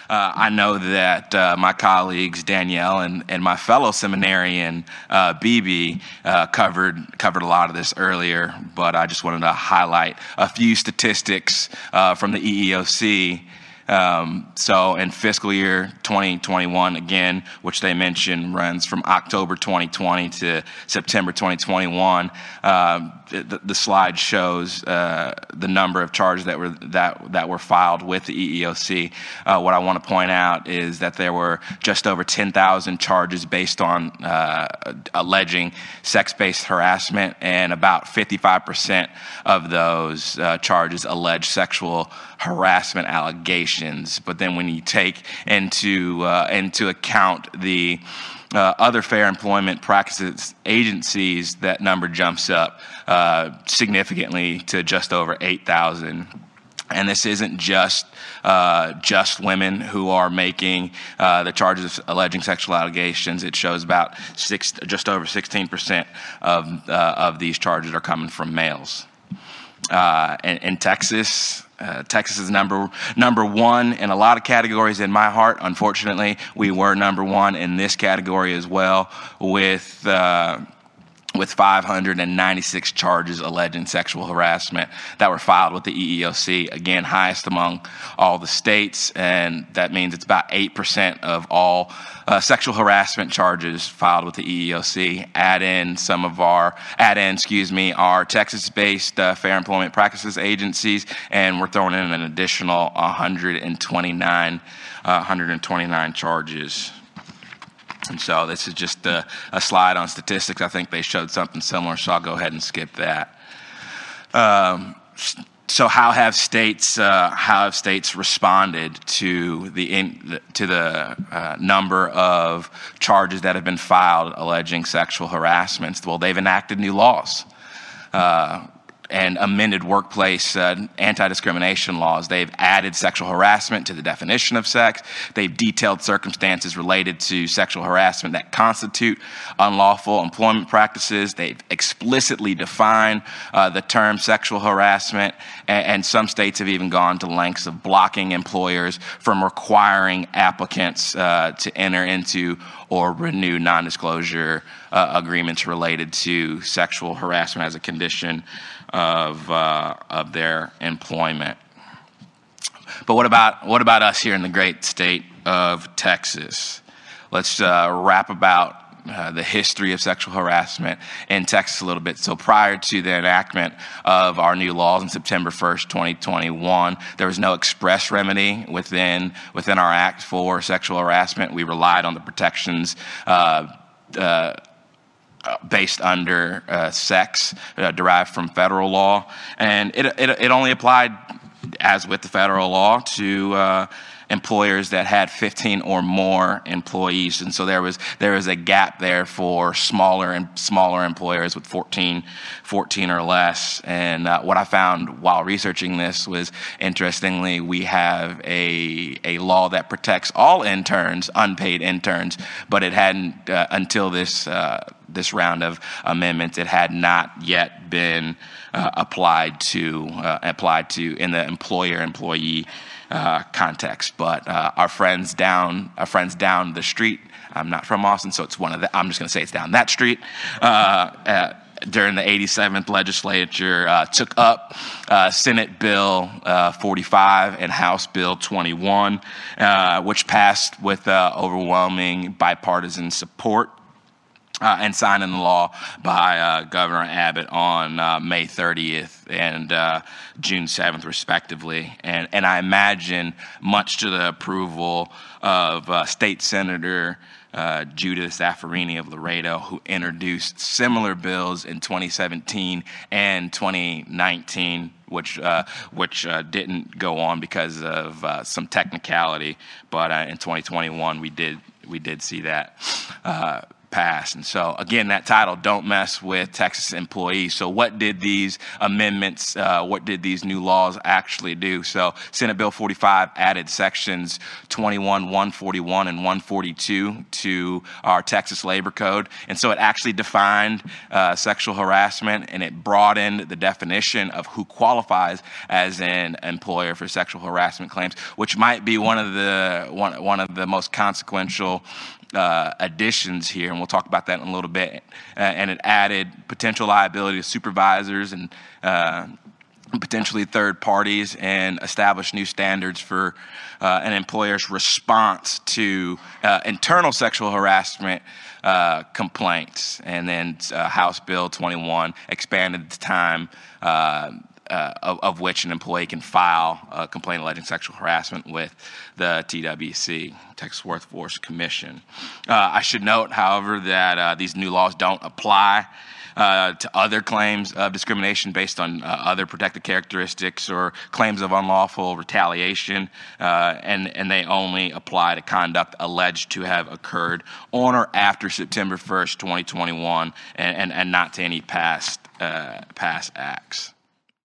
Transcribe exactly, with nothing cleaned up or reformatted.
Uh, I know that uh, my colleagues Danielle and, and my fellow seminarian uh, B B uh, covered covered a lot of this earlier, but I just wanted to highlight a few statistics uh, from the E E O C. Um, so in fiscal year twenty twenty-one, again, which they mentioned runs from October twenty twenty to September twenty twenty-one, uh, the, the slide shows uh, the number of charges that were that that were filed with the E E O C. Uh, what I want to point out is that there were just over ten thousand charges based on uh, alleging sex-based harassment, and about fifty-five percent of those uh, charges allege sexual harassment allegations. But then when you take into uh, into account the uh, other fair employment practices agencies, that number jumps up uh, significantly to just over eight thousand. And this isn't just uh, just women who are making uh, the charges of alleging sexual allegations. It shows about six, just over sixteen percent of uh, of these charges are coming from males. Uh, in, in Texas, uh, Texas is number number one in a lot of categories. In my heart, unfortunately, we were number one in this category as well, with uh, with five hundred ninety-six charges alleging sexual harassment that were filed with the E E O C. Again, highest among all the states, and that means it's about eight percent of all uh, sexual harassment charges filed with the E E O C. Add in some of our, add in, excuse me, our Texas-based uh, fair employment practices agencies, and we're throwing in an additional one hundred twenty-nine, uh, one hundred twenty-nine charges. And so this is just a, a slide on statistics. I think they showed something similar, so I'll go ahead and skip that. Um, so how have states uh, how have states responded to the in, to the uh, number of charges that have been filed alleging sexual harassment? Well, they've enacted new laws Uh, and amended workplace uh, anti-discrimination laws. They've added sexual harassment to the definition of sex. They've detailed circumstances related to sexual harassment that constitute unlawful employment practices. They've explicitly defined uh, the term sexual harassment, and, and some states have even gone to lengths of blocking employers from requiring applicants uh, to enter into or renew non-disclosure uh, agreements related to sexual harassment as a condition of uh, of their employment. But what about what about us here in the great state of Texas? Let's uh, wrap about uh, the history of sexual harassment in Texas a little bit. So prior to the enactment of our new laws on September first, twenty twenty-one, there was no express remedy within within our act for sexual harassment. We relied on the protections uh, uh, based under uh, sex uh, derived from federal law, and it, it it only applied, as with the federal law, to uh, employers that had fifteen or more employees, and so there was there was a gap there for smaller and smaller employers with fourteen, fourteen or less. And uh, what I found while researching this was, interestingly, we have a a law that protects all interns, unpaid interns, but it hadn't uh, until this. Uh, this round of amendments, it had not yet been uh, applied to uh, applied to in the employer-employee uh, context. But uh, our friends down, our friends down the street. I'm not from Austin, so it's one of the. I'm just going to say it's down that street. Uh, uh, during the eighty-seventh legislature, uh, took up uh, Senate Bill uh, forty-five and House Bill twenty-one, uh, which passed with uh, overwhelming bipartisan support. Uh, and signed into law by uh, Governor Abbott on uh, May thirtieth and uh, June seventh, respectively. And, and I imagine, much to the approval of uh, State Senator uh, Judith Zaffirini of Laredo, who introduced similar bills in twenty seventeen and twenty nineteen, which uh, which uh, didn't go on because of uh, some technicality. But uh, in twenty twenty-one, we did we did see that. Uh, passed. And so, again, that title, Don't Mess with Texas Employees. So what did these amendments, uh, what did these new laws actually do? So Senate Bill forty-five added sections twenty-one, one forty-one, and one forty-two to our Texas Labor Code. And so it actually defined uh, sexual harassment, and it broadened the definition of who qualifies as an employer for sexual harassment claims, which might be one of the one, one of the most consequential Uh, additions here, and we'll talk about that in a little bit. Uh, and it added potential liability to supervisors and uh, potentially third parties, and established new standards for uh, an employer's response to uh, internal sexual harassment uh, complaints. And then uh, House Bill twenty-one expanded the time uh, Uh, of, of which an employee can file a complaint alleging sexual harassment with the T W C, Texas Workforce Commission. Uh, I should note, however, that uh, these new laws don't apply uh, to other claims of discrimination based on uh, other protected characteristics or claims of unlawful retaliation, uh, and, and they only apply to conduct alleged to have occurred on or after September first, twenty twenty-one, and, and, and not to any past, uh, past acts.